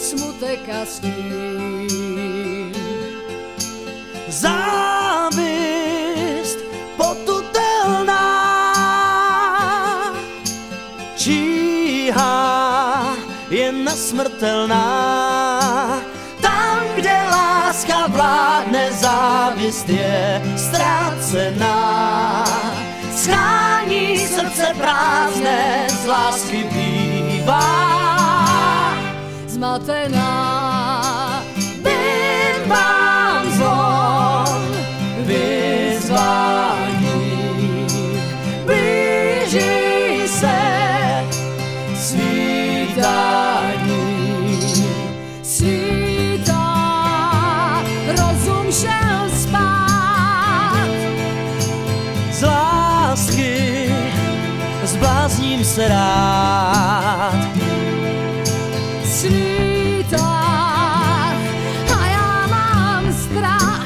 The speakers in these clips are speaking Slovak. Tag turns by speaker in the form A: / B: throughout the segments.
A: smutek a stín.
B: Závist potutelná číha je nesmrtelná. Tam, kde láska vládne, závist je ztracená. Schání srdce prázdné, z lásky bývá
A: Zmatená bimbám zvon vyzvání, blíží se svítání. Svítá, rozum šel spát.
B: z lásky, zblázním se rád.
A: Svítá a já mám strach,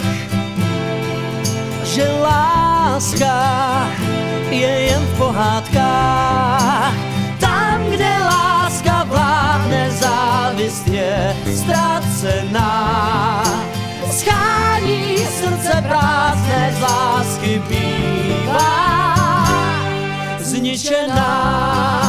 B: Že láska je jen v pohádkách. Tam, kde láska vládne, závist je ztracená. Schání srdce prázdné, z lásky bývá zničená.